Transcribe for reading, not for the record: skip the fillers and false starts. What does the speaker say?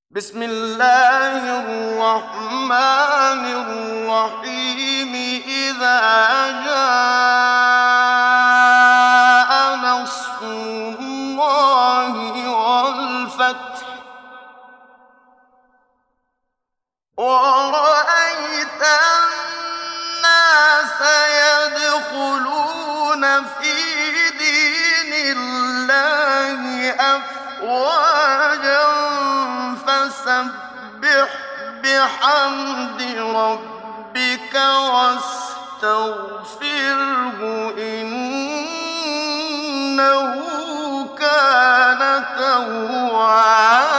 بسم الله الرحمن الرحيم. إذا جاء نصر الله والفتح ورأيت الناس يدخلون في دين الله أفواجا فسبح بحمد ربك واستغفره إنه كان توابا.